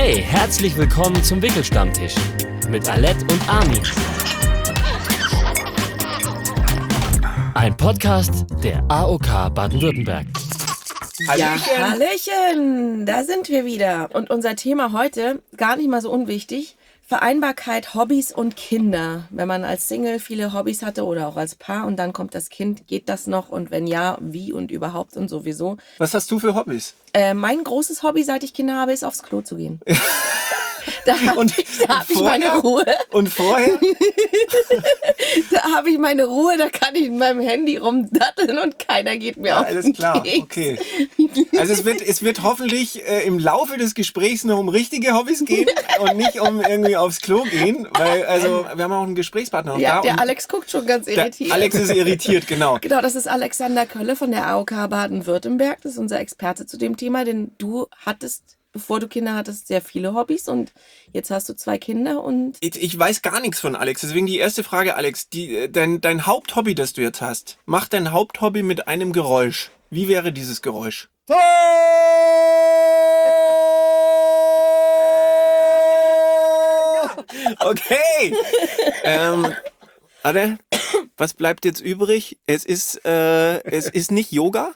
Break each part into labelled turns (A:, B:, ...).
A: Hey, herzlich willkommen zum Wickelstammtisch mit Alette und Armin. Ein Podcast der AOK Baden-Württemberg.
B: Ja, Hallöchen, da sind wir wieder. Und unser Thema heute, gar nicht mal so unwichtig, Vereinbarkeit, Hobbys und Kinder. Wenn man als Single viele Hobbys hatte oder auch als Paar und dann kommt das Kind, geht das noch? Und wenn ja, wie und überhaupt und sowieso.
C: Was hast du für Hobbys?
B: Mein großes Hobby, seit ich Kinder habe, ist aufs Klo zu gehen. Da habe ich meine Ruhe.
C: Und vorher?
B: Da habe ich meine Ruhe, da kann ich in meinem Handy rumdatteln und keiner geht mir auf den
C: Alles klar,
B: Keks.
C: okay. Also es wird hoffentlich im Laufe des Gesprächs noch um richtige Hobbys gehen und nicht um irgendwie aufs Klo gehen, weil also wir haben auch einen Gesprächspartner noch
B: Ja,
C: da.
B: der Alex guckt schon ganz irritiert.
C: Alex ist irritiert, genau.
B: Genau, das ist Alexander Kölle von der AOK Baden-Württemberg. Das ist unser Experte zu dem Thema, denn du hattest, bevor du Kinder hattest, sehr viele Hobbys und jetzt hast du 2 Kinder und...
C: Ich weiß gar nichts von Alex, deswegen die erste Frage, Alex. Dein Haupthobby, das du jetzt hast, mach dein Haupthobby mit einem Geräusch. Wie wäre dieses Geräusch? Okay. Warte, was bleibt jetzt übrig? Es ist nicht Yoga?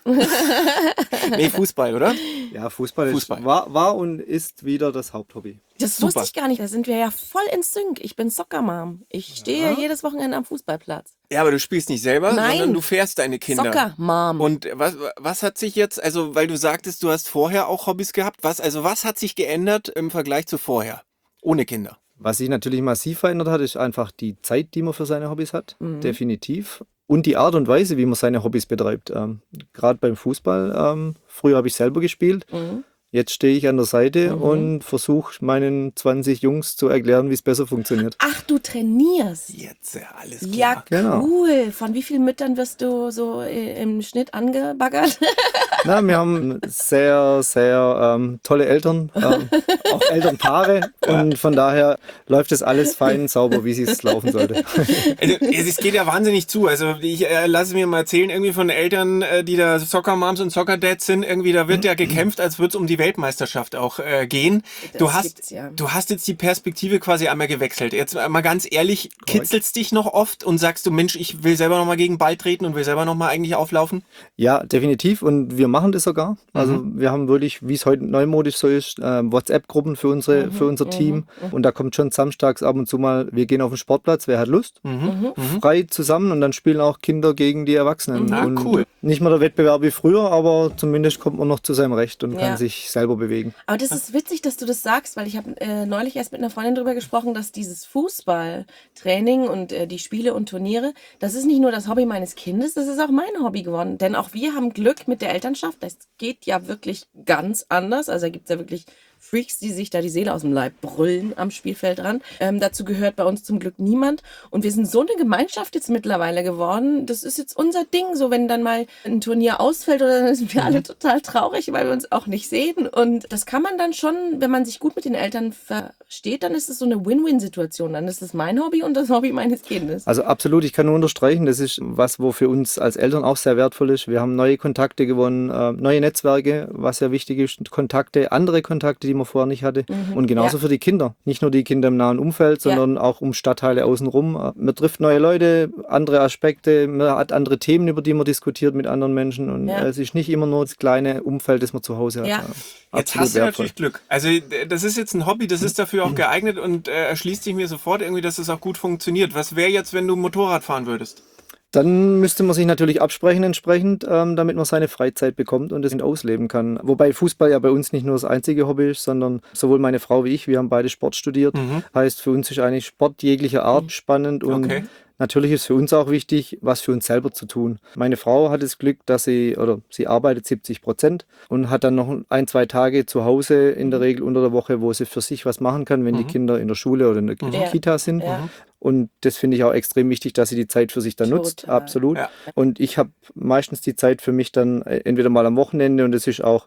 C: Nee, Fußball, oder?
D: Ja, Fußball.
C: Fußball.
D: War und ist wieder das Haupthobby.
B: Das
C: Super.
B: wusste ich gar nicht, da sind wir ja voll in Sync. Ich bin Soccer-Mom. Ich stehe ja jedes Wochenende am Fußballplatz.
C: Ja, aber du spielst nicht selber,
B: Nein.
C: sondern du fährst deine Kinder.
B: Soccer-Mom.
C: Und was hat sich jetzt, also weil du sagtest, du hast vorher auch Hobbys gehabt, was hat sich geändert im Vergleich zu vorher? Ohne Kinder.
D: Was sich natürlich massiv verändert hat, ist einfach die Zeit, die man für seine Hobbys hat. Definitiv. Und die Art und Weise, wie man seine Hobbys betreibt. Gerade beim Fußball. Früher habe ich selber gespielt. Jetzt stehe ich an der Seite und versuche meinen 20 Jungs zu erklären, wie es besser funktioniert.
B: Ach, du trainierst.
C: Jetzt alles klar.
B: Ja,
D: Genau.
B: cool. Von wie vielen Müttern wirst du so im Schnitt angebaggert?
D: Na, wir haben sehr, sehr tolle Eltern, auch Elternpaare. Und von daher läuft das alles fein, sauber, wie es laufen sollte.
C: Also, es geht ja wahnsinnig zu. Also ich lasse mir mal erzählen, irgendwie von Eltern, die da Soccer-Moms und Soccer-Dads sind, irgendwie da wird ja gekämpft, als würde es um die Weltmeisterschaft auch gehen. Du hast jetzt die Perspektive quasi einmal gewechselt. Jetzt mal ganz ehrlich, kitzelt's dich noch oft und sagst du, Mensch, ich will selber noch mal gegen den Ball treten und will selber noch mal eigentlich auflaufen?
D: Ja, definitiv. Und wir machen das sogar. Also wir haben wirklich, wie es heute neumodisch so ist, WhatsApp-Gruppen für unser Team. Und da kommt schon samstags ab und zu mal, wir gehen auf den Sportplatz, wer hat Lust? Frei zusammen und dann spielen auch Kinder gegen die Erwachsenen.
C: Ah,
D: und
C: cool.
D: Nicht mehr der Wettbewerb wie früher, aber zumindest kommt man noch zu seinem Recht und
B: Ja.
D: kann sich selber bewegen.
B: Aber das ist witzig, dass du das sagst, weil ich habe neulich erst mit einer Freundin drüber gesprochen, dass dieses Fußballtraining und die Spiele und Turniere, das ist nicht nur das Hobby meines Kindes, das ist auch mein Hobby geworden. Denn auch wir haben Glück mit der Elternschaft. Das geht ja wirklich ganz anders. Also da gibt es ja wirklich Freaks, die sich da die Seele aus dem Leib brüllen am Spielfeldrand. Dazu gehört bei uns zum Glück niemand. Und wir sind so eine Gemeinschaft jetzt mittlerweile geworden. Das ist jetzt unser Ding. So, wenn dann mal ein Turnier ausfällt, oder dann sind wir alle total traurig, weil wir uns auch nicht sehen. Und das kann man dann schon, wenn man sich gut mit den Eltern versteht, dann ist es so eine Win-Win-Situation. Dann ist es mein Hobby und das Hobby meines Kindes.
D: Also absolut, ich kann nur unterstreichen, das ist was, wo für uns als Eltern auch sehr wertvoll ist. Wir haben neue Kontakte gewonnen, neue Netzwerke, was sehr wichtig ist, Kontakte, andere Kontakte, die man vorher nicht hatte. Und genauso für die Kinder. Nicht nur die Kinder im nahen Umfeld, sondern auch um Stadtteile außenrum. Man trifft neue Leute, andere Aspekte, man hat andere Themen, über die man diskutiert mit anderen Menschen. Und es ist nicht immer nur das kleine Umfeld, das man zu Hause hat.
B: Ja.
C: Jetzt hast du natürlich Glück. Also das ist jetzt ein Hobby, das ist dafür auch geeignet und erschließt sich mir sofort irgendwie, dass es auch gut funktioniert. Was wäre jetzt, wenn du Motorrad fahren würdest?
D: Dann müsste man sich natürlich absprechen entsprechend, damit man seine Freizeit bekommt und es ausleben kann. Wobei Fußball ja bei uns nicht nur das einzige Hobby ist, sondern sowohl meine Frau wie ich, wir haben beide Sport studiert. Heißt, für uns ist eigentlich Sport jeglicher Art spannend und natürlich ist für uns auch wichtig, was für uns selber zu tun. Meine Frau hat das Glück, dass sie arbeitet 70% und hat dann noch 1-2 Tage zu Hause in der Regel unter der Woche, wo sie für sich was machen kann, wenn die Kinder in der Schule oder in der Kita sind. Und das finde ich auch extrem wichtig, dass sie die Zeit für sich dann nutzt. Absolut. Ja. Und ich habe meistens die Zeit für mich dann entweder mal am Wochenende und es ist auch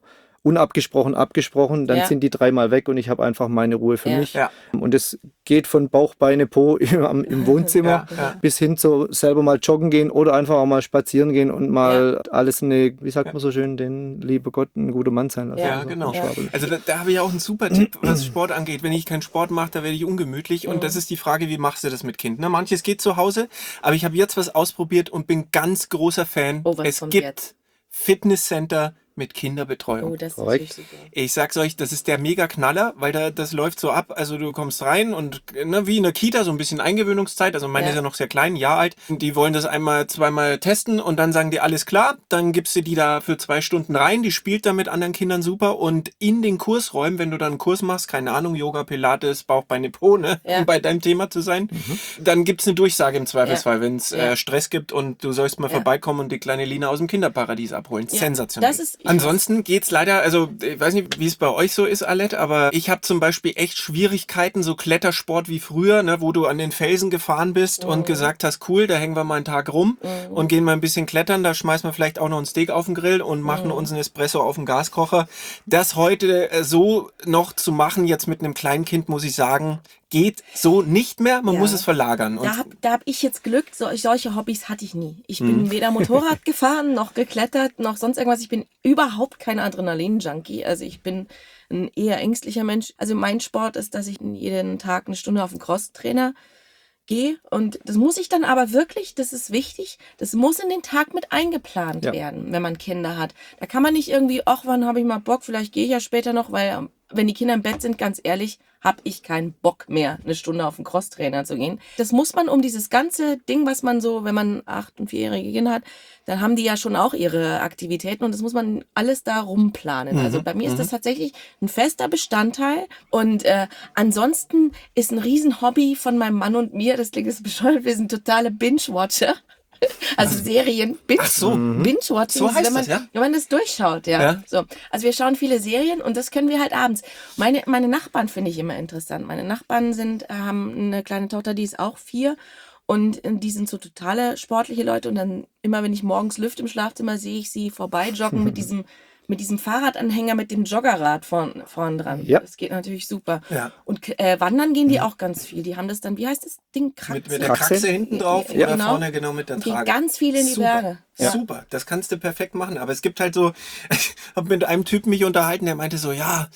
D: unabgesprochen abgesprochen, dann sind die 3-mal weg und ich habe einfach meine Ruhe für mich. Ja. Und es geht von Bauch, Beine, Po im Wohnzimmer bis hin zu selber mal joggen gehen oder einfach auch mal spazieren gehen und mal alles wie sagt man so schön, den liebe Gott ein guter Mann sein lassen.
C: Ja, genau. Also da habe ich auch einen super Tipp, was Sport angeht. Wenn ich keinen Sport mache, da werde ich ungemütlich. Und das ist die Frage, wie machst du das mit Kind? Ne? Manches geht zu Hause, aber ich habe jetzt was ausprobiert und bin ganz großer Fan. Es gibt Fitnesscenter mit Kinderbetreuung.
B: Oh, das ist natürlich super.
C: Ich sag's euch, das ist der Mega-Knaller, weil das läuft so ab. Also du kommst rein und wie in der Kita, so ein bisschen Eingewöhnungszeit. Also meine ist ja noch sehr klein, ein Jahr alt. Die wollen das 2-mal testen und dann sagen die, alles klar. Dann gibst du die da für 2 Stunden rein. Die spielt da mit anderen Kindern super. Und in den Kursräumen, wenn du dann einen Kurs machst, keine Ahnung, Yoga, Pilates, Bauch, Beine, Po, um bei deinem Thema zu sein, dann gibt's eine Durchsage im Zweifelsfall, wenn es Stress gibt und du sollst mal vorbeikommen und die kleine Lina aus dem Kinderparadies abholen. Sensationell.
B: Das ist
C: Ansonsten geht's leider, also ich weiß nicht, wie es bei euch so ist, Alette, aber ich habe zum Beispiel echt Schwierigkeiten, so Klettersport wie früher, ne, wo du an den Felsen gefahren bist und gesagt hast, cool, da hängen wir mal einen Tag rum und gehen mal ein bisschen klettern, da schmeißen wir vielleicht auch noch ein Steak auf den Grill und machen uns einen Espresso auf den Gaskocher. Das heute so noch zu machen, jetzt mit einem kleinen Kind, muss ich sagen, geht so nicht mehr, man muss es verlagern.
B: Da hab ich jetzt Glück, solche Hobbys hatte ich nie. Ich bin weder Motorrad gefahren, noch geklettert, noch sonst irgendwas. Ich bin überhaupt kein Adrenalin-Junkie. Also ich bin ein eher ängstlicher Mensch. Also mein Sport ist, dass ich jeden Tag 1 Stunde auf den Crosstrainer gehe. Und das muss ich dann aber wirklich, das ist wichtig, das muss in den Tag mit eingeplant werden, wenn man Kinder hat. Da kann man nicht irgendwie, ach, wann habe ich mal Bock, vielleicht gehe ich ja später noch, weil wenn die Kinder im Bett sind, ganz ehrlich, habe ich keinen Bock mehr, 1 Stunde auf den Crosstrainer zu gehen. Das muss man um dieses ganze Ding, was man so, wenn man 8- und 4-jährige Kinder hat, dann haben die ja schon auch ihre Aktivitäten und das muss man alles da rumplanen. Also bei mir ist das tatsächlich ein fester Bestandteil und ansonsten ist ein Riesenhobby von meinem Mann und mir, das klingt jetzt bescheuert, wir sind totale Binge-Watcher. Also Serien, Binge-Watching,
C: so heißt
B: wenn man das durchschaut, So. Also wir schauen viele Serien und das können wir halt abends. Meine Nachbarn finde ich immer interessant. Meine Nachbarn haben eine kleine Tochter, die ist auch 4 und die sind so totale sportliche Leute und dann immer, wenn ich morgens lüfte im Schlafzimmer, sehe ich sie vorbei joggen mit diesem Fahrradanhänger mit dem Joggerrad vorn dran. Ja. Das geht natürlich super. Ja. Und wandern gehen die auch ganz viel. Die haben das dann, wie heißt das Ding?
C: Mit der Kraxe hinten drauf oder vorne genau mit der Trage.
B: Gehen ganz viel in die Berge.
C: Ja. Super, das kannst du perfekt machen. Aber es gibt halt so, ich habe mit einem Typen mich unterhalten, der meinte so, ja,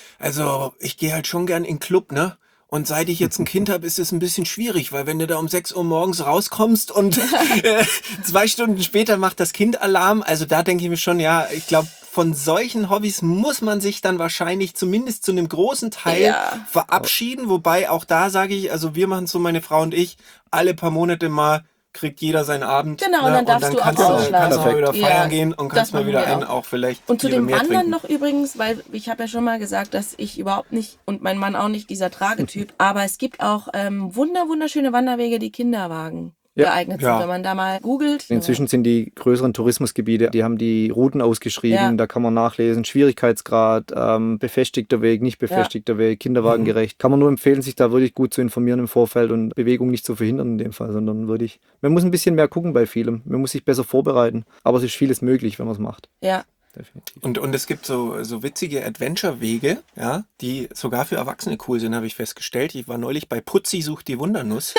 C: also ich gehe halt schon gern in den Club, ne? Und seit ich jetzt ein Kind habe, ist es ein bisschen schwierig, weil wenn du da um 6 Uhr morgens rauskommst und 2 Stunden später macht das Kind Alarm, also da denke ich mir schon, ja, ich glaube, von solchen Hobbys muss man sich dann wahrscheinlich zumindest zu einem großen Teil verabschieden. Wobei auch da sage ich, also wir machen so, meine Frau und ich, alle paar Monate mal kriegt jeder seinen Abend.
B: Genau, und dann darfst du auch ausschlafen.
C: Kannst du mal wieder feiern gehen und kannst mal wieder auch vielleicht.
B: Und zu dem Wandern noch übrigens, weil ich habe ja schon mal gesagt, dass ich überhaupt nicht und mein Mann auch nicht dieser Tragetyp, aber es gibt auch wunderschöne Wanderwege, die Kinderwagen geeignet sind, wenn man da mal googelt.
D: Inzwischen sind die größeren Tourismusgebiete, die haben die Routen ausgeschrieben, da kann man nachlesen, Schwierigkeitsgrad, befestigter Weg, nicht befestigter Weg, kinderwagengerecht. Kann man nur empfehlen, sich da wirklich gut zu informieren im Vorfeld und Bewegung nicht zu verhindern in dem Fall, sondern wirklich, man muss ein bisschen mehr gucken bei vielem, man muss sich besser vorbereiten, aber es ist vieles möglich, wenn man es macht.
B: Ja.
C: Definitiv. Und es gibt so witzige Adventure-Wege, ja, die sogar für Erwachsene cool sind, habe ich festgestellt. Ich war neulich bei Putzi sucht die Wundernuss.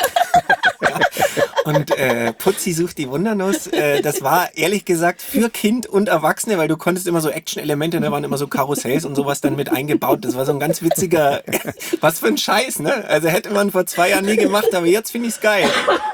C: Und Putzi sucht die Wundernuss, das war ehrlich gesagt für Kind und Erwachsene, weil du konntest immer so Action-Elemente, da waren immer so Karussells und sowas dann mit eingebaut. Das war so ein ganz witziger, was für ein Scheiß, ne? Also hätte man vor 2 Jahren nie gemacht, aber jetzt finde ich es geil.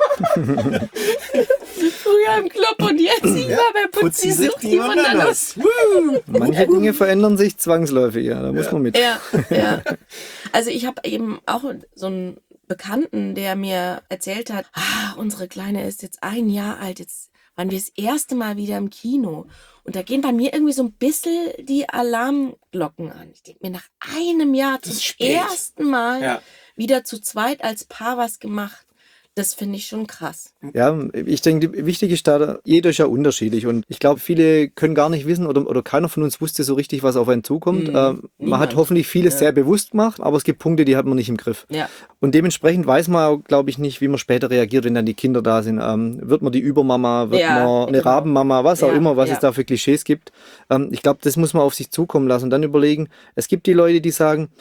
B: Früher im Club und jetzt immer bei Putzi sucht die Wundernuss.
D: Manche Dinge verändern sich zwangsläufig, da muss man mit.
B: Ja. Also ich habe eben auch so einen Bekannten, der mir erzählt hat, unsere Kleine ist jetzt 1 Jahr alt, jetzt waren wir das erste Mal wieder im Kino. Und da gehen bei mir irgendwie so ein bisschen die Alarmglocken an. Ich denke mir, nach 1 Jahr zum ersten Mal wieder zu zweit als Paar was gemacht. Das finde ich schon krass.
D: Ja, ich denke, wichtig ist da, jeder ist ja unterschiedlich und ich glaube, viele können gar nicht wissen oder keiner von uns wusste so richtig, was auf einen zukommt. Man hat hoffentlich vieles sehr bewusst gemacht, aber es gibt Punkte, die hat man nicht im Griff.
B: Ja.
D: Und dementsprechend weiß man auch, glaube ich, nicht, wie man später reagiert, wenn dann die Kinder da sind. Wird man die Übermama, wird man eine Rabenmama, was auch immer, was es da für Klischees gibt. Ich glaube, das muss man auf sich zukommen lassen und dann überlegen, es gibt die Leute, die sagen,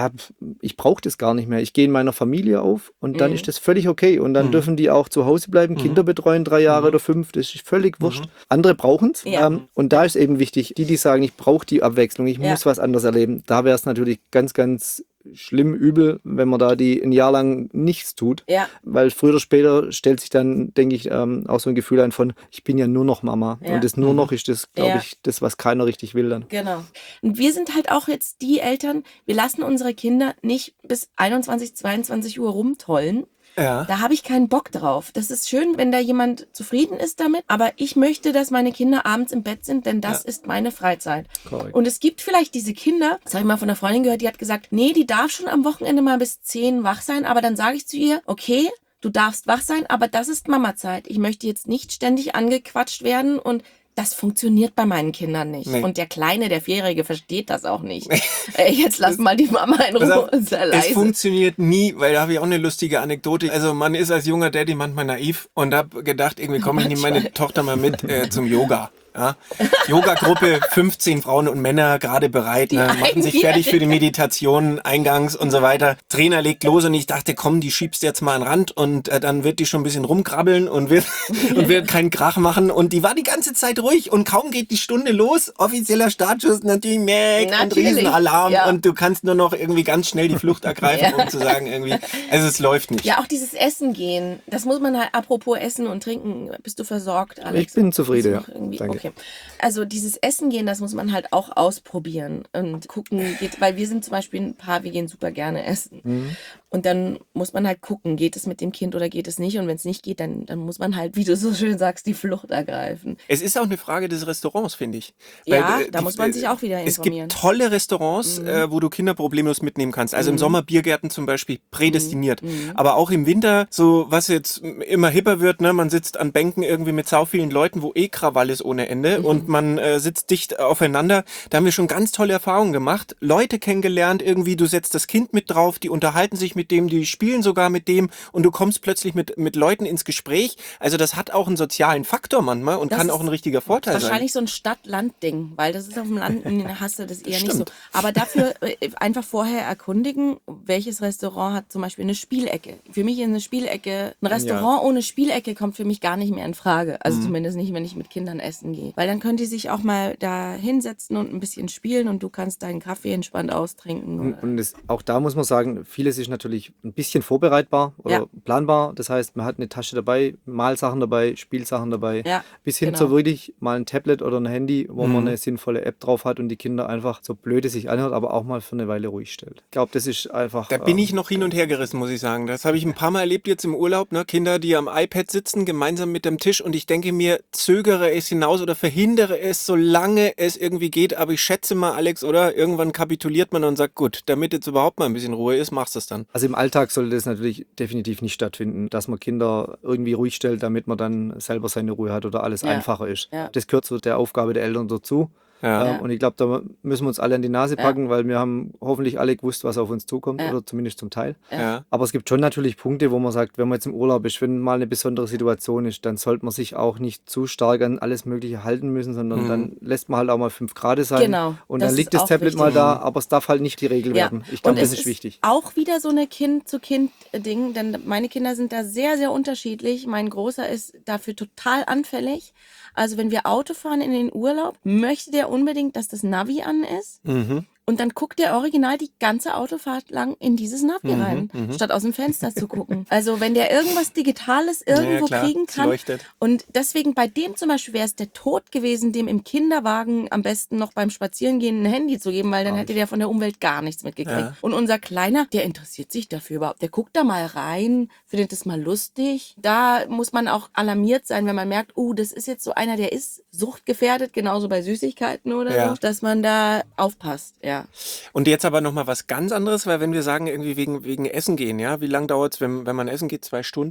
D: ich brauche das gar nicht mehr. Ich gehe in meiner Familie auf und dann ist das völlig okay. Und dann dürfen die auch zu Hause bleiben, Kinder betreuen, 3 Jahre oder 5, das ist völlig wurscht. Andere brauchen es. Und da ist eben wichtig, die sagen, ich brauche die Abwechslung, ich muss was anderes erleben. Da wäre es natürlich ganz, ganz schlimm, übel, wenn man da ein Jahr lang nichts tut. Ja. Weil früher oder später stellt sich dann, denke ich, auch so ein Gefühl ein von, ich bin ja nur noch Mama. Ja. Und das nur noch ist das, glaube ich, das, was keiner richtig will dann.
B: Genau. Und wir sind halt auch jetzt die Eltern, wir lassen unsere Kinder nicht bis 21, 22 Uhr rumtollen. Ja. Da habe ich keinen Bock drauf. Das ist schön, wenn da jemand zufrieden ist damit, aber ich möchte, dass meine Kinder abends im Bett sind, denn das ist meine Freizeit. Correct. Und es gibt vielleicht diese Kinder, das habe ich mal von einer Freundin gehört, die hat gesagt, nee, die darf schon am Wochenende mal bis 10 wach sein, aber dann sage ich zu ihr, okay, du darfst wach sein, aber das ist Mamazeit. Ich möchte jetzt nicht ständig angequatscht werden und das funktioniert bei meinen Kindern nicht. Nee. Und der Kleine, der 4-Jährige, versteht das auch nicht. Jetzt lass mal die Mama in Ruhe.
C: Es funktioniert nie, weil da habe ich auch eine lustige Anekdote. Also man ist als junger Daddy manchmal naiv und habe gedacht, irgendwie komm, ich nehme meine Tochter mal mit zum Yoga. Ja. Yoga-Gruppe, 15 Frauen und Männer gerade bereit, machen sich fertig für die Meditation eingangs und so weiter. Trainer legt los und ich dachte, komm, die schiebst jetzt mal an den Rand und dann wird die schon ein bisschen rumkrabbeln und wird keinen Krach machen. Und die war die ganze Zeit ruhig und kaum geht die Stunde los, offizieller Startschuss, natürlich und Riesenalarm und du kannst nur noch irgendwie ganz schnell die Flucht ergreifen, um zu sagen irgendwie, also es läuft nicht.
B: Ja, auch dieses Essen gehen, das muss man halt, apropos Essen und Trinken, bist du versorgt, Alex?
D: Ich bin zufrieden, ja.
B: Danke. Okay. Also dieses Essen gehen, das muss man halt auch ausprobieren und gucken, weil wir sind zum Beispiel ein Paar, wir gehen super gerne essen. Mhm. Und dann muss man halt gucken, geht es mit dem Kind oder geht es nicht? Und wenn es nicht geht, dann muss man halt, wie du so schön sagst, die Flucht ergreifen.
C: Es ist auch eine Frage des Restaurants, finde ich.
B: Ja, da muss man sich auch wieder informieren.
C: Es gibt tolle Restaurants, wo du Kinder problemlos mitnehmen kannst. Also im Sommer Biergärten zum Beispiel prädestiniert. Aber auch im Winter, so was jetzt immer hipper wird, ne, man sitzt an Bänken irgendwie mit sau vielen Leuten, wo Krawall ist ohne Ende und man sitzt dicht aufeinander. Da haben wir schon ganz tolle Erfahrungen gemacht. Leute kennengelernt, irgendwie, du setzt das Kind mit drauf, die unterhalten sich mit dem, die spielen sogar mit dem und du kommst plötzlich mit Leuten ins Gespräch. Also das hat auch einen sozialen Faktor manchmal und das kann auch ein richtiger Vorteil sein.
B: Wahrscheinlich so ein Stadt-Land-Ding, weil das ist auf dem Land, hast du das eher nicht so. Aber dafür einfach vorher erkundigen, welches Restaurant hat zum Beispiel eine Spielecke. Für mich ist eine Spielecke, ein Restaurant ohne Spielecke kommt für mich gar nicht mehr in Frage. Also zumindest nicht, wenn ich mit Kindern essen gehe. Weil dann können die sich auch mal da hinsetzen und ein bisschen spielen und du kannst deinen Kaffee entspannt austrinken.
D: Und auch da muss man sagen, vieles ist natürlich ein bisschen vorbereitbar oder planbar. Das heißt, man hat eine Tasche dabei, Malsachen dabei, Spielsachen dabei, bis hin zu wirklich mal ein Tablet oder ein Handy, wo man eine sinnvolle App drauf hat und die Kinder einfach, so blöd es sich anhört, aber auch mal für eine Weile ruhig stellt. Ich glaube, das ist einfach...
C: Da bin ich noch hin und her gerissen, muss ich sagen. Das habe ich ein paar Mal erlebt jetzt im Urlaub. Ne? Kinder, die am iPad sitzen, gemeinsam mit dem Tisch und ich denke mir, zögere es hinaus oder verhindere es, solange es irgendwie geht. Aber ich schätze mal, Alex, oder? Irgendwann kapituliert man und sagt, gut, damit jetzt überhaupt mal ein bisschen Ruhe ist, machst du es dann.
D: Also im Alltag sollte das natürlich definitiv nicht stattfinden, dass man Kinder irgendwie ruhig stellt, damit man dann selber seine Ruhe hat oder alles einfacher ist. Ja. Das gehört zu der Aufgabe der Eltern dazu. Und ich glaube, da müssen wir uns alle an die Nase packen, weil wir haben hoffentlich alle gewusst, was auf uns zukommt oder zumindest zum Teil. Ja. Aber es gibt schon natürlich Punkte, wo man sagt, wenn man jetzt im Urlaub ist, wenn mal eine besondere Situation ist, dann sollte man sich auch nicht zu stark an alles Mögliche halten müssen, sondern dann lässt man halt auch mal 5 Grad sein.
B: Genau,
D: und dann liegt das Tablet mal da, aber es darf halt nicht die Regel werden. Ich glaube, das ist wichtig.
B: Auch wieder so eine Kind-zu-Kind-Ding, denn meine Kinder sind da sehr, sehr unterschiedlich. Mein Großer ist dafür total anfällig. Also wenn wir Auto fahren in den Urlaub, möchte der unbedingt, dass das Navi an ist. Mhm. Und dann guckt der original die ganze Autofahrt lang in dieses Navi rein, statt aus dem Fenster zu gucken. Also wenn der irgendwas Digitales irgendwo kriegen kann. Und deswegen bei dem zum Beispiel wäre es der Tod gewesen, dem im Kinderwagen am besten noch beim Spazierengehen ein Handy zu geben, weil dann hätte der von der Umwelt gar nichts mitgekriegt. Ja. Und unser Kleiner, der interessiert sich dafür überhaupt. Der guckt da mal rein, findet das mal lustig. Da muss man auch alarmiert sein, wenn man merkt, das ist jetzt so einer, der ist suchtgefährdet, genauso bei Süßigkeiten oder so, dass man da aufpasst,
C: Und jetzt aber nochmal was ganz anderes, weil wenn wir sagen, irgendwie wegen Essen gehen, wie lange dauert es, wenn man essen geht? 2 Stunden?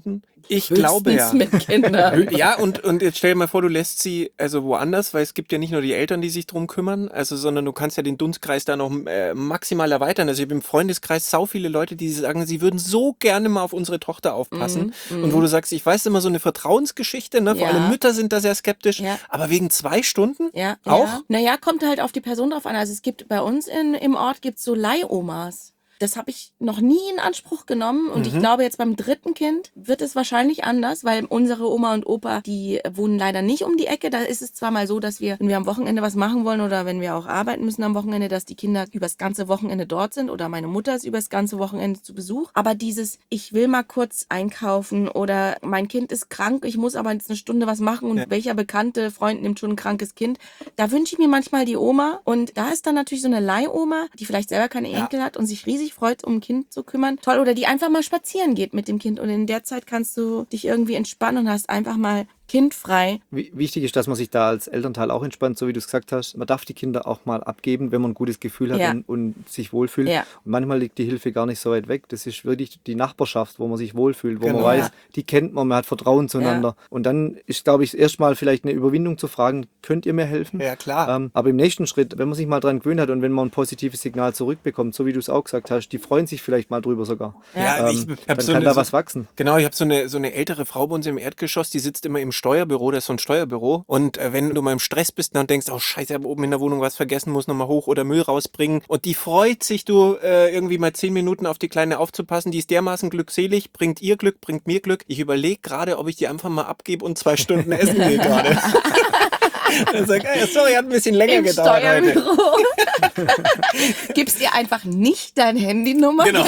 C: Ich glaube ja.
B: Mit Kindern.
C: Ja, und jetzt stell dir mal vor, du lässt sie also woanders, weil es gibt ja nicht nur die Eltern, die sich drum kümmern, also sondern du kannst ja den Dunstkreis da noch maximal erweitern. Also ich habe im Freundeskreis sau viele Leute, die sagen, sie würden so gerne mal auf unsere Tochter aufpassen. Und wo du sagst, ich weiß immer so eine Vertrauensgeschichte, ne? Vor allem Mütter sind da sehr skeptisch, aber wegen 2 Stunden auch?
B: Ja. Naja, kommt halt auf die Person drauf an. Also es gibt bei uns im Ort gibt's so Leihomas. Das habe ich noch nie in Anspruch genommen und ich glaube, jetzt beim 3. Kind wird es wahrscheinlich anders, weil unsere Oma und Opa, die wohnen leider nicht um die Ecke. Da ist es zwar mal so, dass wir, wenn wir am Wochenende was machen wollen oder wenn wir auch arbeiten müssen am Wochenende, dass die Kinder übers ganze Wochenende dort sind oder meine Mutter ist übers ganze Wochenende zu Besuch. Aber dieses, ich will mal kurz einkaufen oder mein Kind ist krank, ich muss aber jetzt eine Stunde was machen und welcher bekannte Freund nimmt schon ein krankes Kind, da wünsche ich mir manchmal die Oma und da ist dann natürlich so eine Leihoma, die vielleicht selber keine Enkel hat und sich riesig freut, um ein Kind zu kümmern. Toll. Oder die einfach mal spazieren geht mit dem Kind und in der Zeit kannst du dich irgendwie entspannen und hast einfach mal kindfrei.
D: Wichtig ist, dass man sich da als Elternteil auch entspannt, so wie du es gesagt hast. Man darf die Kinder auch mal abgeben, wenn man ein gutes Gefühl hat und sich wohlfühlt. Ja. Und manchmal liegt die Hilfe gar nicht so weit weg. Das ist wirklich die Nachbarschaft, wo man sich wohlfühlt, wo man weiß, die kennt man hat Vertrauen zueinander. Ja. Und dann ist, glaube ich, erstmal vielleicht eine Überwindung zu fragen, könnt ihr mir helfen?
C: Ja, klar.
D: Aber im nächsten Schritt, wenn man sich mal dran gewöhnt hat und wenn man ein positives Signal zurückbekommt, so wie du es auch gesagt hast, die freuen sich vielleicht mal drüber sogar.
C: Ja,
D: dann kann da was wachsen.
C: Genau, ich habe so eine ältere Frau bei uns im Erdgeschoss, die sitzt immer im Steuerbüro, das ist so ein Steuerbüro. Und wenn du mal im Stress bist und denkst, oh Scheiße, ich habe oben in der Wohnung was vergessen, muss nochmal hoch oder Müll rausbringen. Und die freut sich, irgendwie mal 10 Minuten auf die Kleine aufzupassen. Die ist dermaßen glückselig, bringt ihr Glück, bringt mir Glück. Ich überlege gerade, ob ich die einfach mal abgebe und 2 Stunden essen gehe gerade. Dann sagt, sorry, hat ein bisschen länger gedauert
B: Steuerbüro. Gibst dir einfach nicht deine Handynummer.
C: Genau.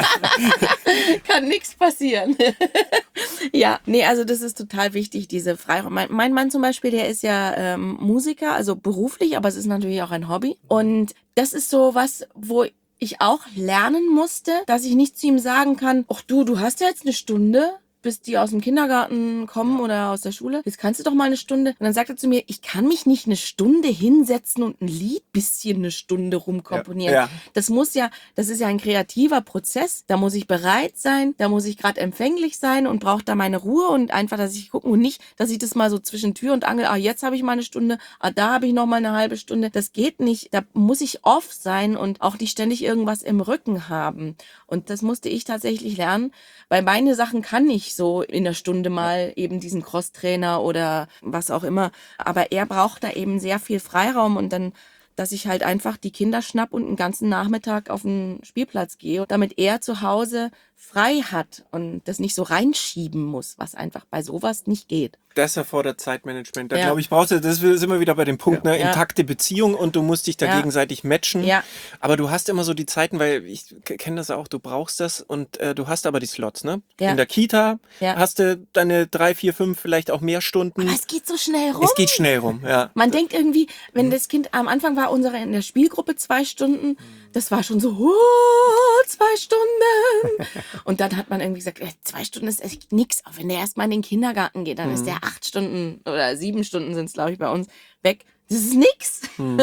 B: Kann nichts passieren. Ja, nee, also das ist total wichtig, diese Freiraum. Mein Mann zum Beispiel, der ist ja Musiker, also beruflich, aber es ist natürlich auch ein Hobby. Und das ist so was, wo ich auch lernen musste, dass ich nicht zu ihm sagen kann, ach du hast ja jetzt eine Stunde, bis die aus dem Kindergarten kommen oder aus der Schule. Jetzt kannst du doch mal eine Stunde. Und dann sagt er zu mir, ich kann mich nicht eine Stunde hinsetzen und ein Lied bisschen eine Stunde rumkomponieren. Ja. Das ist ja ein kreativer Prozess. Da muss ich bereit sein, da muss ich gerade empfänglich sein und brauche da meine Ruhe und einfach, dass ich gucke und nicht, dass ich das mal so zwischen Tür und Angel, jetzt habe ich mal eine Stunde, da habe ich noch mal eine halbe Stunde. Das geht nicht. Da muss ich off sein und auch nicht ständig irgendwas im Rücken haben. Und das musste ich tatsächlich lernen, weil meine Sachen kann ich so in der Stunde mal eben diesen Crosstrainer oder was auch immer. Aber er braucht da eben sehr viel Freiraum und dann, dass ich halt einfach die Kinder schnapp und einen ganzen Nachmittag auf den Spielplatz gehe, damit er zu Hause frei hat und das nicht so reinschieben muss, was einfach bei sowas nicht geht.
C: Das erfordert Zeitmanagement. Da glaube ich, brauchst du, das sind wir wieder bei dem Punkt, intakte Beziehung und du musst dich da gegenseitig matchen. Ja. Aber du hast immer so die Zeiten, weil ich kenne das auch, du brauchst das und du hast aber die Slots, ne? Ja. In der Kita hast du deine 3, 4, 5, vielleicht auch mehr Stunden.
B: Aber es geht so schnell rum.
C: Es geht schnell rum, ja.
B: Man denkt irgendwie, wenn das Kind, am Anfang war unsere in der Spielgruppe 2 Stunden, das war schon so, 2 Stunden. Und dann hat man irgendwie gesagt, 2 Stunden ist echt nix. Auch wenn der erstmal in den Kindergarten geht, dann ist der 8 Stunden oder 7 Stunden sind es, glaube ich, bei uns weg. Das ist nix.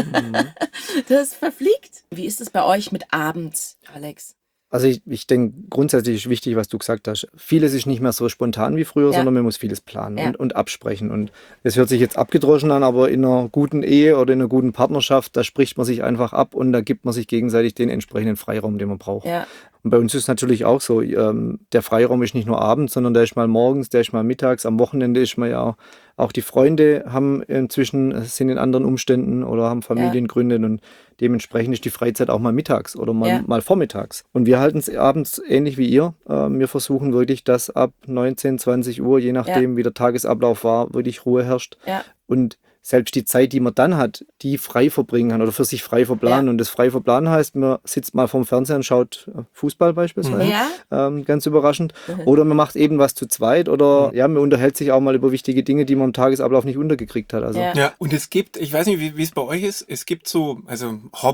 B: Das verfliegt. Wie ist es bei euch mit abends, Alex?
D: Also ich denke, grundsätzlich ist wichtig, was du gesagt hast. Vieles ist nicht mehr so spontan wie früher, sondern man muss vieles planen und absprechen. Und es hört sich jetzt abgedroschen an, aber in einer guten Ehe oder in einer guten Partnerschaft, da spricht man sich einfach ab und da gibt man sich gegenseitig den entsprechenden Freiraum, den man braucht. Ja. Und bei uns ist es natürlich auch so, der Freiraum ist nicht nur abends, sondern der ist mal morgens, der ist mal mittags, am Wochenende ist man ja auch die Freunde sind in anderen Umständen oder haben Familien gegründet und dementsprechend ist die Freizeit auch mal mittags oder mal vormittags. Und wir halten es abends ähnlich wie ihr. Wir versuchen wirklich, dass ab 19, 20 Uhr, je nachdem wie der Tagesablauf war, wirklich Ruhe herrscht. Ja. Und selbst die Zeit, die man dann hat, die frei verbringen kann oder für sich frei verplanen. Ja. Und das frei verplanen heißt, man sitzt mal vorm Fernseher und schaut Fußball beispielsweise, ganz überraschend. Oder man macht eben was zu zweit oder man unterhält sich auch mal über wichtige Dinge, die man im Tagesablauf nicht untergekriegt hat. Also.
C: Ja, und es gibt, ich weiß nicht, wie es bei euch ist, es gibt so, also Hobbys,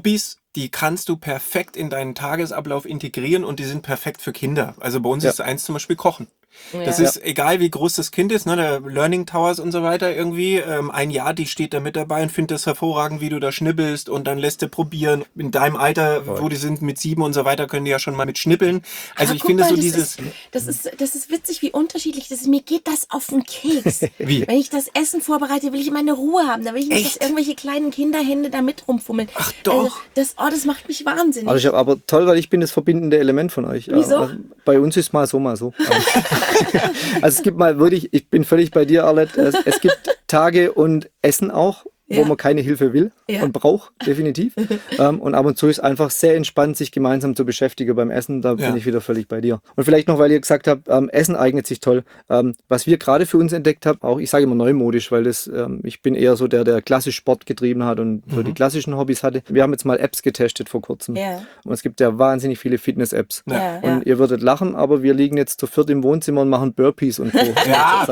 C: die kannst du perfekt in deinen Tagesablauf integrieren und die sind perfekt für Kinder. Also bei uns ist eins zum Beispiel Kochen. Das ist egal, wie groß das Kind ist, ne, der Learning Towers und so weiter irgendwie. Ein Jahr, die steht da mit dabei und findet das hervorragend, wie du da schnippelst und dann lässt du probieren. In deinem Alter, wo die sind mit 7 und so weiter, können die ja schon mal mit schnippeln. Also ich finde so dieses...
B: Das ist witzig, wie unterschiedlich das ist. Mir geht das auf den Keks.
C: Wie?
B: Wenn ich das Essen vorbereite, will ich meine Ruhe haben. Da will ich nicht, dass irgendwelche kleinen Kinderhände da mit rumfummeln.
C: Ach doch.
B: Also, das macht mich wahnsinnig.
D: Aber toll, weil ich bin das verbindende Element von euch.
B: Wieso?
D: Also, bei uns ist mal so, mal so. Also es gibt mal wirklich, ich bin völlig bei dir, Arlette, es gibt Tage und Essen auch, wo man keine Hilfe will und braucht, definitiv. Und ab und zu ist einfach sehr entspannt, sich gemeinsam zu beschäftigen beim Essen. Da bin ich wieder völlig bei dir. Und vielleicht noch, weil ihr gesagt habt, Essen eignet sich toll. Was wir gerade für uns entdeckt haben, auch ich sage immer neumodisch, weil ich bin eher so der klassisch Sport getrieben hat und so die klassischen Hobbys hatte. Wir haben jetzt mal Apps getestet vor kurzem. Ja. Und es gibt ja wahnsinnig viele Fitness-Apps. Ja. Und ihr würdet lachen, aber wir liegen jetzt zu viert im Wohnzimmer und machen Burpees und Co.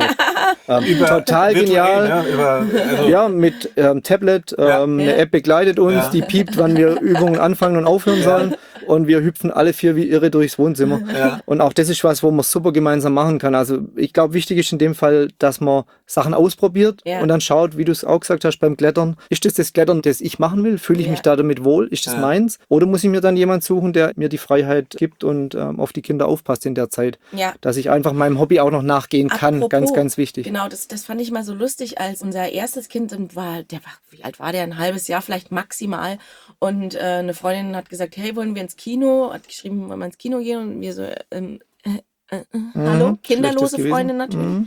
D: Total genial. Ja, mit Tablet, eine App begleitet uns, die piept, wann wir Übungen anfangen und aufhören sollen und wir hüpfen alle 4 wie irre durchs Wohnzimmer. Ja. Und auch das ist was, wo man super gemeinsam machen kann. Also ich glaube, wichtig ist in dem Fall, dass man Sachen ausprobiert und dann schaut, wie du es auch gesagt hast beim Klettern, ist das Klettern, das ich machen will? Fühle ich mich da damit wohl? Ist das meins? Oder muss ich mir dann jemand suchen, der mir die Freiheit gibt und auf die Kinder aufpasst in der Zeit? Ja. Dass ich einfach meinem Hobby auch noch nachgehen kann. Apropos, ganz, ganz wichtig.
B: Genau, das fand ich mal so lustig, als unser erstes Kind wie alt war der? Ein halbes Jahr vielleicht maximal. Und eine Freundin hat gesagt, hey, wollen wir ins Kino? Hat geschrieben, wollen wir ins Kino gehen? Und wir so, hallo? Kinderlose Freundin natürlich.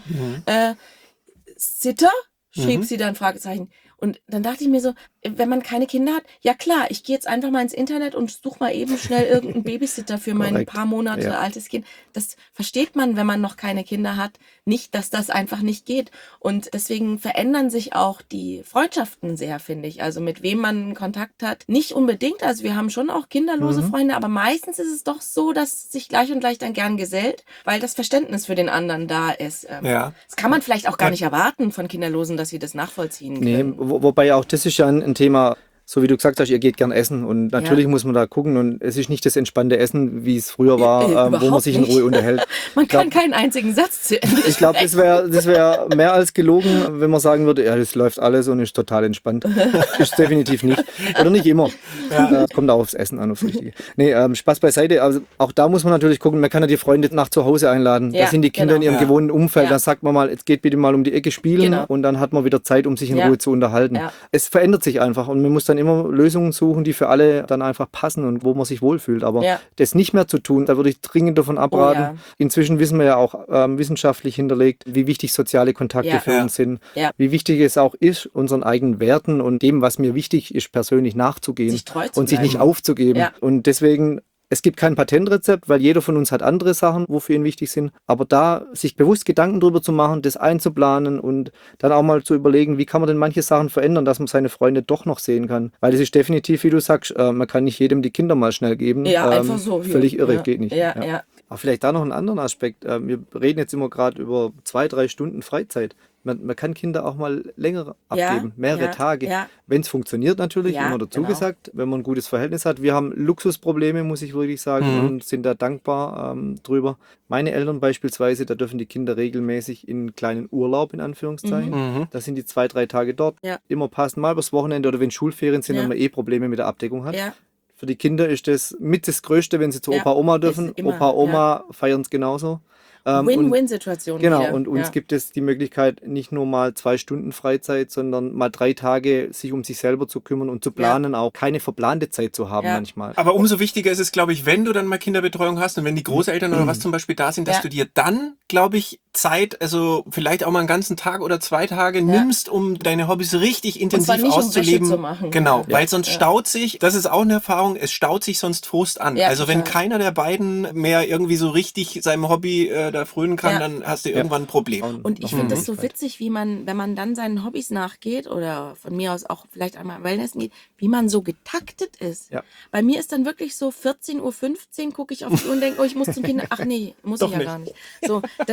B: Sitter? Schrieb sie dann, Fragezeichen. Und dann dachte ich mir so, wenn man keine Kinder hat, ja klar, ich gehe jetzt einfach mal ins Internet und suche mal eben schnell irgendeinen Babysitter für mein paar Monate altes Kind. Das versteht man, wenn man noch keine Kinder hat, nicht, dass das einfach nicht geht. Und deswegen verändern sich auch die Freundschaften sehr, finde ich. Also mit wem man Kontakt hat, nicht unbedingt. Also wir haben schon auch kinderlose Freunde, aber meistens ist es doch so, dass sich gleich und gleich dann gern gesellt, weil das Verständnis für den anderen da ist. Das kann man vielleicht auch gar nicht erwarten von Kinderlosen, dass sie das nachvollziehen können.
D: Nee, wobei auch das ist ja ein Thema, so wie du gesagt hast, ihr geht gern essen und natürlich muss man da gucken und es ist nicht das entspannte Essen, wie es früher war, wo man sich in Ruhe unterhält.
B: Man kann keinen einzigen Satz zu Ende
D: Ich glaube, das wär mehr als gelogen, wenn man sagen würde, ja, das läuft alles und ist total entspannt. Ist definitiv nicht. Oder nicht immer. Kommt auch aufs Essen an, aufs Richtige. Nee, Spaß beiseite. Also auch da muss man natürlich gucken, man kann ja die Freunde nach zu Hause einladen. Da sind die Kinder in ihrem gewohnten Umfeld. Da sagt man mal, jetzt geht bitte mal um die Ecke spielen und dann hat man wieder Zeit, um sich in Ruhe zu unterhalten. Es verändert sich einfach und man muss dann immer Lösungen suchen, die für alle dann einfach passen und wo man sich wohlfühlt. Aber das nicht mehr zu tun, da würde ich dringend davon abraten. Inzwischen wissen wir ja auch wissenschaftlich hinterlegt, wie wichtig soziale Kontakte für uns sind. Wie wichtig es auch ist, unseren eigenen Werten und dem, was mir wichtig ist, persönlich nachzugehen und sich nicht aufzugeben. Und deswegen, es gibt kein Patentrezept, weil jeder von uns hat andere Sachen, wofür ihn wichtig sind. Aber da sich bewusst Gedanken drüber zu machen, das einzuplanen und dann auch mal zu überlegen, wie kann man denn manche Sachen verändern, dass man seine Freunde doch noch sehen kann. Weil es ist definitiv, wie du sagst, man kann nicht jedem die Kinder mal schnell geben.
B: Einfach so.
D: Völlig irre, geht nicht. Aber vielleicht da noch einen anderen Aspekt. Wir reden jetzt immer gerade über 2-3 Stunden Freizeit. Man kann Kinder auch mal länger abgeben, mehrere Tage. Wenn es funktioniert natürlich, immer dazu gesagt, wenn man ein gutes Verhältnis hat. Wir haben Luxusprobleme, muss ich wirklich sagen, und sind da dankbar drüber. Meine Eltern beispielsweise, da dürfen die Kinder regelmäßig in einen kleinen Urlaub, in Anführungszeichen. Da sind die 2-3 Tage dort, immer passen, mal übers Wochenende oder wenn Schulferien sind, wenn man Probleme mit der Abdeckung hat. Für die Kinder ist das mit das Größte, wenn sie zu Opa, Oma dürfen. Opa, Oma feiern es genauso.
B: Win-Win-Situation.
D: Genau, und uns gibt es die Möglichkeit, nicht nur mal 2 Stunden Freizeit, sondern mal 3 Tage sich um sich selber zu kümmern und zu planen, auch keine verplante Zeit zu haben manchmal.
C: Aber umso wichtiger ist es, glaube ich, wenn du dann mal Kinderbetreuung hast und wenn die Großeltern oder was zum Beispiel da sind, dass du dir dann, glaube ich, Zeit, also vielleicht auch mal einen ganzen Tag oder 2 Tage nimmst, um deine Hobbys richtig intensiv auszuleben.
B: Um Wäsche zu machen.
C: Genau, weil sonst staut sich, das ist auch eine Erfahrung, es staut sich sonst Frust an. Also wenn keiner der beiden mehr irgendwie so richtig seinem Hobby da frönen kann, dann hast du irgendwann ein Problem.
B: Und ich finde das so witzig, wie man, wenn man dann seinen Hobbys nachgeht oder von mir aus auch vielleicht einmal Wellness geht, wie man so getaktet ist. Bei mir ist dann wirklich so 14:15 Uhr gucke ich auf die Uhr und denke, ich muss zum Kinder. Ach nee, muss ich ja gar nicht. So, man ist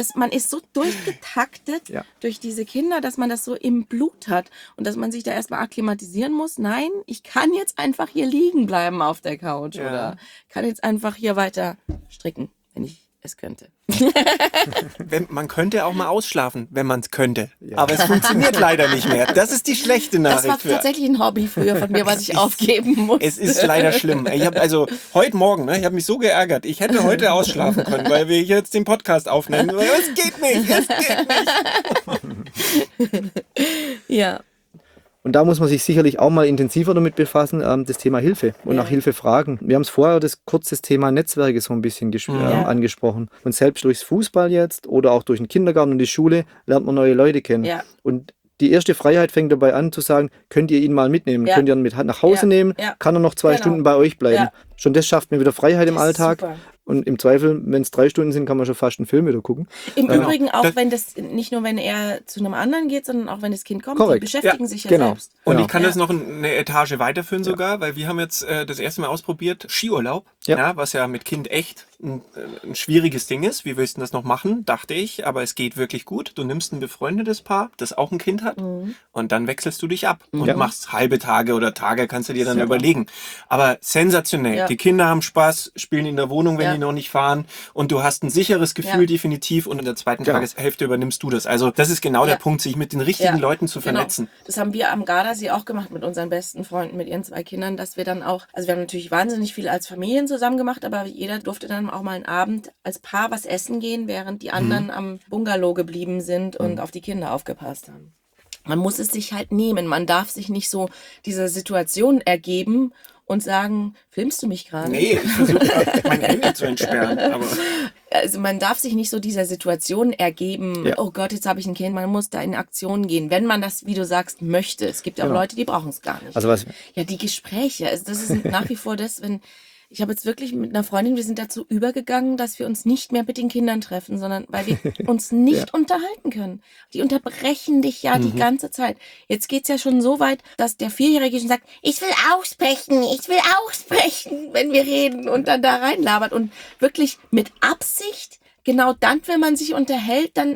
B: ist so durchgetaktet durch diese Kinder, dass man das so im Blut hat und dass man sich da erstmal akklimatisieren muss. Nein, ich kann jetzt einfach hier liegen bleiben auf der Couch oder kann jetzt einfach hier weiter stricken, wenn ich es könnte.
C: Man könnte auch mal ausschlafen, wenn man es könnte. Ja. Aber es funktioniert leider nicht mehr. Das ist die schlechte Nachricht.
B: Das war tatsächlich ein Hobby früher von mir, was ich aufgeben musste.
C: Es ist leider schlimm. Ich habe also heute Morgen, ich habe mich so geärgert. Ich hätte heute ausschlafen können, weil wir jetzt den Podcast aufnehmen. Aber es geht nicht,
B: Ja.
D: Und da muss man sich sicherlich auch mal intensiver damit befassen, das Thema Hilfe und nach Hilfe fragen. Wir haben es vorher das Thema Netzwerke so ein bisschen angesprochen. Und selbst durchs Fußball jetzt oder auch durch den Kindergarten und die Schule lernt man neue Leute kennen. Ja. Und die erste Freiheit fängt dabei an zu sagen, könnt ihr ihn mal mitnehmen? Ja. Könnt ihr ihn mit nach Hause nehmen? Ja. Kann er noch 2 Stunden bei euch bleiben? Ja. Schon das schafft mir wieder Freiheit im Alltag. Super. Und im Zweifel, wenn es 3 Stunden sind, kann man schon fast einen Film wieder gucken.
B: Im Übrigen auch, wenn das nicht nur, wenn er zu einem anderen geht, sondern auch wenn das Kind kommt, die beschäftigen sich selbst.
C: Und ich kann das noch eine Etage weiterführen sogar, weil wir haben jetzt das erste Mal ausprobiert, Skiurlaub, was ja mit Kind echt ein schwieriges Ding ist. Wie willst du das noch machen, dachte ich, aber es geht wirklich gut. Du nimmst ein befreundetes Paar, das auch ein Kind hat und dann wechselst du dich ab und machst halbe Tage oder Tage, kannst du dir dann überlegen. Aber sensationell. Ja. Die Kinder haben Spaß, spielen in der Wohnung, wenn die noch nicht fahren und du hast ein sicheres Gefühl definitiv und in der zweiten Tageshälfte übernimmst du das. Also das ist genau der Punkt, sich mit den richtigen Leuten zu vernetzen.
B: Das haben wir am Gardasee auch gemacht mit unseren besten Freunden, mit ihren 2 Kindern, dass wir dann auch, also wir haben natürlich wahnsinnig viel als Familien zusammen gemacht, aber jeder durfte dann auch mal einen Abend als Paar was essen gehen, während die anderen am Bungalow geblieben sind und auf die Kinder aufgepasst haben. Man muss es sich halt nehmen, man darf sich nicht so dieser Situation ergeben und sagen, filmst du mich gerade?
C: Nee, ich versuche mein Handy zu entsperren. Aber
B: also man darf sich nicht so dieser Situation ergeben, oh Gott, jetzt habe ich ein Kind, man muss da in Aktion gehen, wenn man das, wie du sagst, möchte. Es gibt ja auch Leute, die brauchen es gar nicht.
D: Also was?
B: Ja, die Gespräche, also das ist nach wie vor das, wenn... Ich habe jetzt wirklich mit einer Freundin, wir sind dazu übergegangen, dass wir uns nicht mehr mit den Kindern treffen, sondern weil wir uns nicht unterhalten können. Die unterbrechen dich die ganze Zeit. Jetzt geht's ja schon so weit, dass der 4-Jährige schon sagt, ich will aussprechen, wenn wir reden und dann da reinlabert und wirklich mit Absicht. Genau dann, wenn man sich unterhält, dann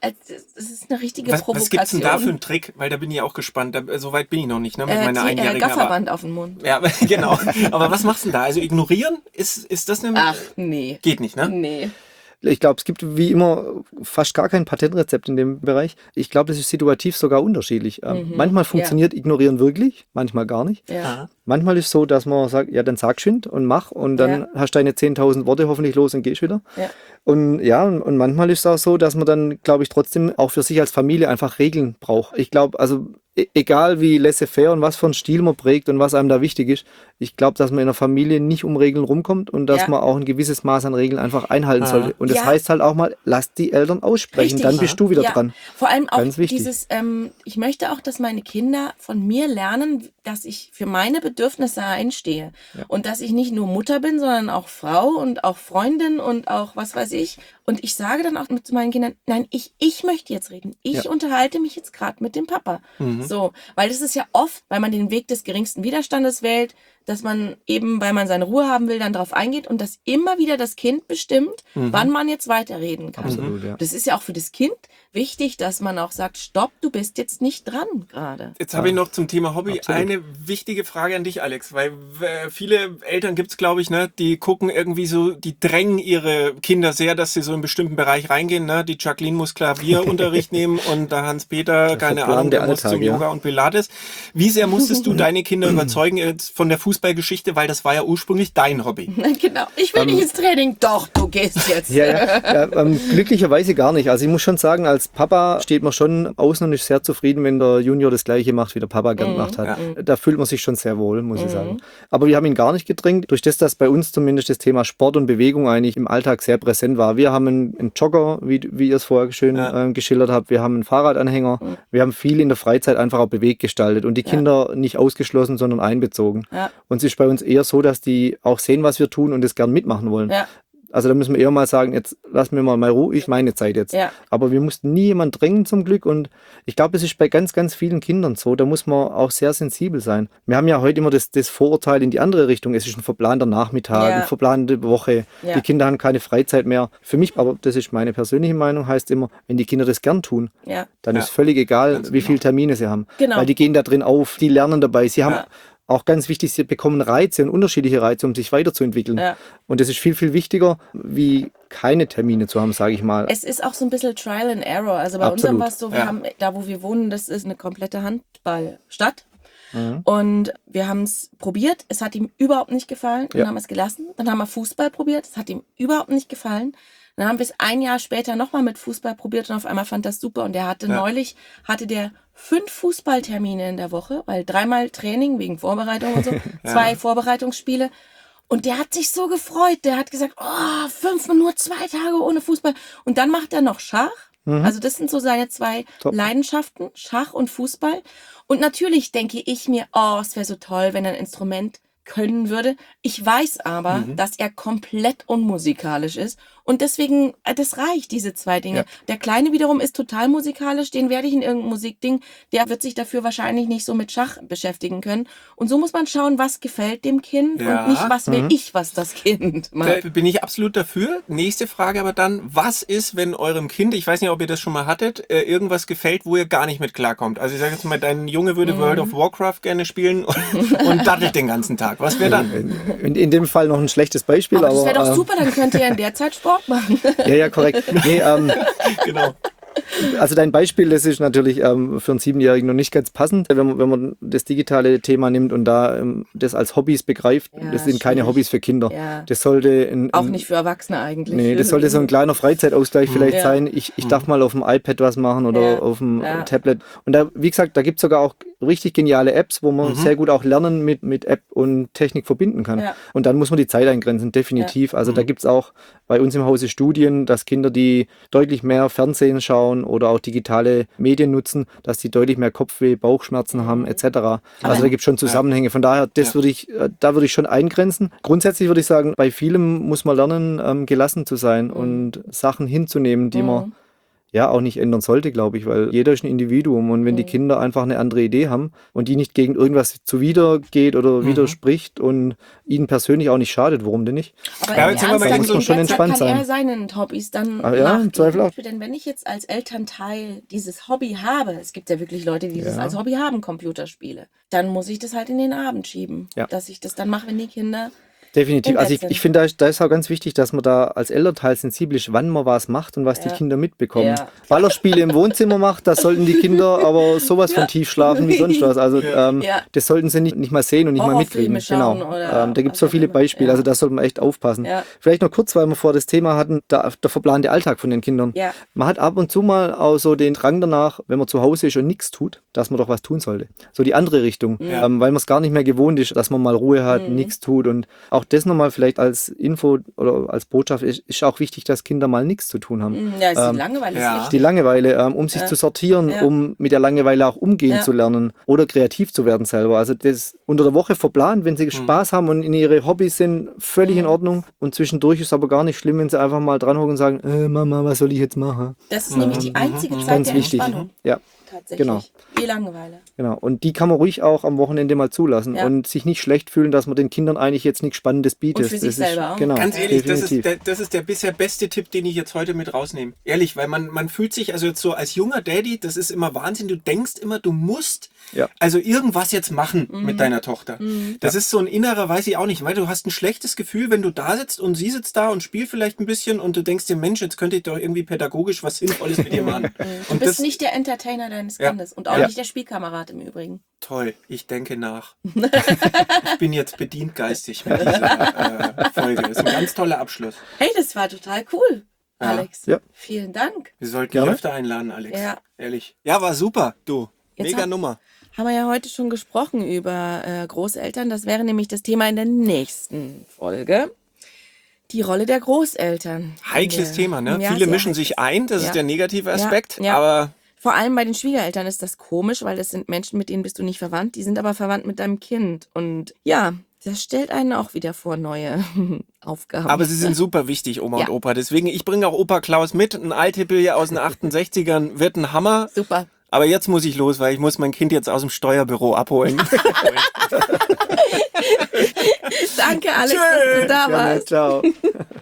B: es ist eine richtige Provokation.
C: Was gibt's denn da für einen Trick? Weil da bin ich auch gespannt. So weit bin ich noch nicht, ne, mit meiner Einjährigen.
B: Gafferband auf den Mund.
C: Ja, genau. Aber was machst du denn da? Also ignorieren? Ist das eine...
B: Ach, nee.
C: Geht nicht, ne?
B: Nee.
D: Ich glaube, es gibt wie immer fast gar kein Patentrezept in dem Bereich. Ich glaube, das ist situativ sogar unterschiedlich. Manchmal funktioniert Ignorieren wirklich, manchmal gar nicht. Ja. Manchmal ist es so, dass man sagt, ja, dann sag geschwind und mach und dann hast du deine 10.000 Worte hoffentlich los und gehst wieder. Ja. Und manchmal ist es auch so, dass man dann, glaube ich, trotzdem auch für sich als Familie einfach Regeln braucht. Ich glaube, also egal wie laissez-faire und was für einen Stil man prägt und was einem da wichtig ist, ich glaube, dass man in der Familie nicht um Regeln rumkommt und dass man auch ein gewisses Maß an Regeln einfach einhalten sollte. Und das heißt halt auch mal, lass die Eltern aussprechen, dann bist du wieder dran.
B: Vor allem auch dieses, ich möchte auch, dass meine Kinder von mir lernen, dass ich für meine Bedürfnisse einstehe. Ja. Und dass ich nicht nur Mutter bin, sondern auch Frau und auch Freundin und auch was weiß ich. Und ich sage dann auch zu meinen Kindern, nein, ich möchte jetzt reden. Ich unterhalte mich jetzt gerade mit dem Papa. So, weil das ist ja oft, weil man den Weg des geringsten Widerstandes wählt, dass man eben, weil man seine Ruhe haben will, dann drauf eingeht und dass immer wieder das Kind bestimmt, wann man jetzt weiterreden kann.
D: Absolut, ja.
B: Das ist ja auch für das Kind wichtig, dass man auch sagt, stopp, du bist jetzt nicht dran gerade.
C: Jetzt habe ich noch zum Thema Hobby eine wichtige Frage an dich, Alex, weil viele Eltern gibt's, glaube ich, ne, die gucken irgendwie so, die drängen ihre Kinder sehr, dass sie so in einen bestimmten Bereich reingehen. Ne? Die Jacqueline muss Klavierunterricht nehmen und der Hans-Peter, keine Ahnung, der muss zum Yoga und Pilates. Wie sehr musstest du deine Kinder überzeugen jetzt von der Fußballgeschichte, weil das war ja ursprünglich dein Hobby?
B: Genau, ich will nicht ins Training. Doch, du gehst jetzt.
D: Glücklicherweise gar nicht. Also ich muss schon sagen, als Papa steht man schon außen und ist sehr zufrieden, wenn der Junior das Gleiche macht, wie der Papa gern gemacht hat. Ja. Da fühlt man sich schon sehr wohl, muss ich sagen. Aber wir haben ihn gar nicht gedrängt. Durch das, dass bei uns zumindest das Thema Sport und Bewegung eigentlich im Alltag sehr präsent war. Wir haben einen Jogger, wie ihr es vorher schön geschildert habt. Wir haben einen Fahrradanhänger. Wir haben viel in der Freizeit einfach auch bewegt gestaltet und die Kinder nicht ausgeschlossen, sondern einbezogen. Ja. Und es ist bei uns eher so, dass die auch sehen, was wir tun und es gern mitmachen wollen. Ja. Also da müssen wir eher mal sagen, jetzt lassen wir mal Ruhe, ich meine Zeit jetzt.
B: Ja.
D: Aber wir mussten nie jemand drängen zum Glück und ich glaube, es ist bei ganz, ganz vielen Kindern so, da muss man auch sehr sensibel sein. Wir haben ja heute immer das Vorurteil in die andere Richtung, es ist ein verplanter Nachmittag, eine verplante Woche, die Kinder haben keine Freizeit mehr. Für mich, aber das ist meine persönliche Meinung, heißt immer, wenn die Kinder das gern tun, dann ist völlig egal, wie viele Termine sie haben.
B: Genau.
D: Weil die gehen da drin auf, die lernen dabei, sie haben auch ganz wichtig, sie bekommen Reize und unterschiedliche Reize, um sich weiterzuentwickeln. Ja. Und das ist viel, viel wichtiger, wie keine Termine zu haben, sage ich mal.
B: Es ist auch so ein bisschen Trial and Error. Also bei uns war es so, wir haben, da wo wir wohnen, das ist eine komplette Handballstadt. Und wir haben es probiert, es hat ihm überhaupt nicht gefallen, dann haben wir es gelassen. Dann haben wir Fußball probiert, es hat ihm überhaupt nicht gefallen. Dann haben wir es ein Jahr später nochmal mit Fußball probiert und auf einmal fand das super. Und der hatte neulich, der 5 Fußballtermine in der Woche, weil 3-mal Training wegen Vorbereitung und so, 2 Vorbereitungsspiele. Und der hat sich so gefreut. Der hat gesagt, nur 2 Tage ohne Fußball. Und dann macht er noch Schach. Also das sind so seine 2 Leidenschaften, Schach und Fußball. Und natürlich denke ich mir, es wäre so toll, wenn er ein Instrument können würde. Ich weiß aber, dass er komplett unmusikalisch ist und deswegen, das reicht, diese 2 Dinge. Ja. Der Kleine wiederum ist total musikalisch, den werde ich in irgendein Musikding, der wird sich dafür wahrscheinlich nicht so mit Schach beschäftigen können. Und so muss man schauen, was gefällt dem Kind und nicht, was will ich, was das Kind macht.
C: Da bin ich absolut dafür. Nächste Frage aber dann, was ist, wenn eurem Kind, ich weiß nicht, ob ihr das schon mal hattet, irgendwas gefällt, wo ihr gar nicht mit klarkommt? Also ich sage jetzt mal, dein Junge würde World of Warcraft gerne spielen und daddelt den ganzen Tag. Was wäre dann?
D: In dem Fall noch ein schlechtes Beispiel.
B: Aber das wäre doch super, dann könnt ihr in der Zeit Sport machen.
D: Ja, korrekt. Nee,
C: genau.
D: Also dein Beispiel, das ist natürlich für einen 7-Jährigen noch nicht ganz passend, wenn man das digitale Thema nimmt und da das als Hobbys begreift. Das sind keine Hobbys für Kinder. Ja. Das sollte
B: auch nicht für Erwachsene eigentlich.
D: Nee, das sollte so ein kleiner Freizeitausgleich vielleicht sein. Ich darf mal auf dem iPad was machen oder auf dem Tablet. Und da, wie gesagt, da gibt es sogar auch richtig geniale Apps, wo man sehr gut auch Lernen mit App und Technik verbinden kann. Ja. Und dann muss man die Zeit eingrenzen, definitiv. Ja. Also da gibt es auch bei uns im Hause Studien, dass Kinder, die deutlich mehr Fernsehen schauen oder auch digitale Medien nutzen, dass die deutlich mehr Kopfweh, Bauchschmerzen haben etc. Also da gibt es schon Zusammenhänge. Von daher, da würde ich schon eingrenzen. Grundsätzlich würde ich sagen, bei vielem muss man lernen, gelassen zu sein und Sachen hinzunehmen, die man auch nicht ändern sollte, glaube ich, weil jeder ist ein Individuum und wenn die Kinder einfach eine andere Idee haben und die nicht gegen irgendwas zuwidergeht oder widerspricht und ihnen persönlich auch nicht schadet, warum denn nicht?
B: Aber da muss man schon entspannt sein. Kann er seinen Hobbys dann
D: im Zweifel auch.
B: Denn wenn ich jetzt als Elternteil dieses Hobby habe, es gibt ja wirklich Leute, die das als Hobby haben, Computerspiele, dann muss ich das halt in den Abend schieben, dass ich das dann mache, wenn die Kinder...
D: Definitiv. Also ich finde, da ist auch ganz wichtig, dass man da als Elternteil sensibel ist, wann man was macht und was die Kinder mitbekommen. Ja. Ballerspiele im Wohnzimmer macht, da sollten die Kinder aber sowas von tief schlafen wie sonst was. Also das sollten sie nicht mal sehen und nicht mal mitkriegen. Genau. Da gibt es so viele Beispiele, also da sollte man echt aufpassen. Ja. Vielleicht noch kurz, weil wir vor das Thema hatten, der verplante Alltag von den Kindern. Ja. Man hat ab und zu mal auch so den Drang danach, wenn man zu Hause ist und nichts tut, dass man doch was tun sollte. So die andere Richtung. Ja. Weil man es gar nicht mehr gewohnt ist, dass man mal Ruhe hat, nichts tut und auch das nochmal vielleicht als Info oder als Botschaft ist auch wichtig, dass Kinder mal nichts zu tun haben.
B: Ja, ist die Langeweile ist wichtig.
D: Die Langeweile, um sich zu sortieren, um mit der Langeweile auch umgehen zu lernen oder kreativ zu werden selber. Also das unter der Woche verplant, wenn sie Spaß haben und in ihre Hobbys sind, völlig in Ordnung. Und zwischendurch ist es aber gar nicht schlimm, wenn sie einfach mal dranhocken und sagen, Mama, was soll ich jetzt machen?
B: Das ist nämlich die einzige Zeit der Entspannung.
D: Ja.
B: Tatsächlich.
D: Genau.
B: Die Langeweile.
D: Genau. Und die kann man ruhig auch am Wochenende mal zulassen und sich nicht schlecht fühlen, dass man den Kindern eigentlich jetzt nichts Spannendes bietet.
B: Und für sich selber auch.
D: Genau,
C: ganz ehrlich, das ist der bisher beste Tipp, den ich jetzt heute mit rausnehme. Ehrlich, weil man fühlt sich, also jetzt so als junger Daddy, das ist immer Wahnsinn, du denkst immer, du musst also irgendwas jetzt machen mit deiner Tochter. Das ist so ein innerer, weiß ich auch nicht, weil du hast ein schlechtes Gefühl, wenn du da sitzt und sie sitzt da und spielt vielleicht ein bisschen und du denkst dir, Mensch, jetzt könnte ich doch irgendwie pädagogisch was Sinnvolles mit ihr machen.
B: Und du bist nicht der Entertainer deines Kindes und auch nicht der Spielkamerad im Übrigen.
C: Toll, ich denke nach. Ich bin jetzt bedient geistig mit dieser Folge. Das ist ein ganz toller Abschluss.
B: Hey, das war total cool, Alex. Ja. Vielen Dank.
C: Wir sollten dich öfter einladen, Alex. Ja. Ehrlich. Ja, war super, du. Mega Nummer.
B: Haben wir ja heute schon gesprochen über Großeltern. Das wäre nämlich das Thema in der nächsten Folge. Die Rolle der Großeltern.
C: Heikles Thema, ne? Ja, viele mischen sich ein, das ist der negative Aspekt, aber...
B: Vor allem bei den Schwiegereltern ist das komisch, weil das sind Menschen, mit denen bist du nicht verwandt, die sind aber verwandt mit deinem Kind. Und ja, das stellt einen auch wieder vor neue Aufgaben.
C: Aber sie sind super wichtig, Oma und Opa. Deswegen, ich bringe auch Opa Klaus mit. Ein Althippel hier aus den 68ern wird ein Hammer.
B: Super.
C: Aber jetzt muss ich los, weil ich muss mein Kind jetzt aus dem Steuerbüro abholen.
B: Danke, Alex, dass du da warst.
D: Ciao.